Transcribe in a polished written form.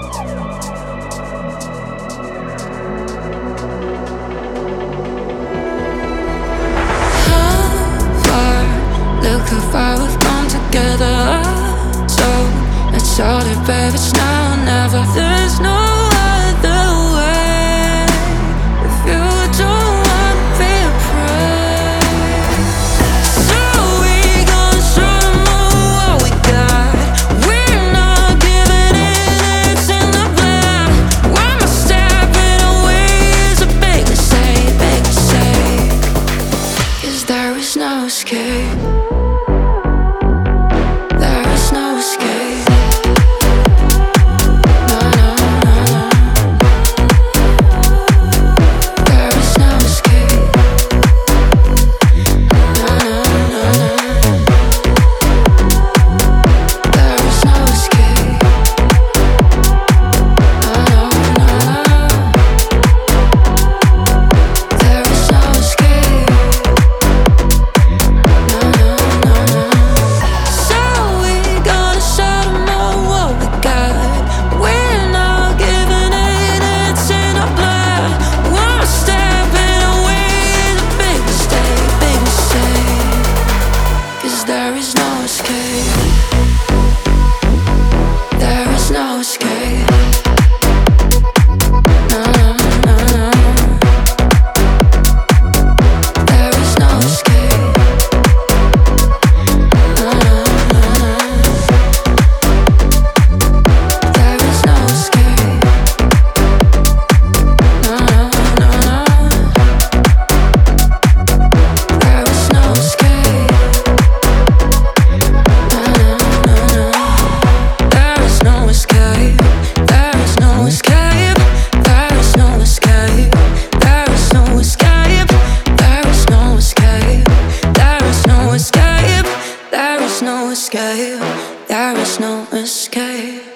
Look how far we've come together. So let's start it, babe. It's now or never. There's no other way. If you don't want to be afraid, so we gonna show them all what we got. We're not giving in, it's in the blood. Why am I stepping away? Is a big mistake, big mistake. 'Cause there is no escape. There is no escape. There is no escape. No, no, no, no. There is no escape. No, no, no, no. There is no escape. No, no, no, no. There is no escape. There is no escape. There is no escape.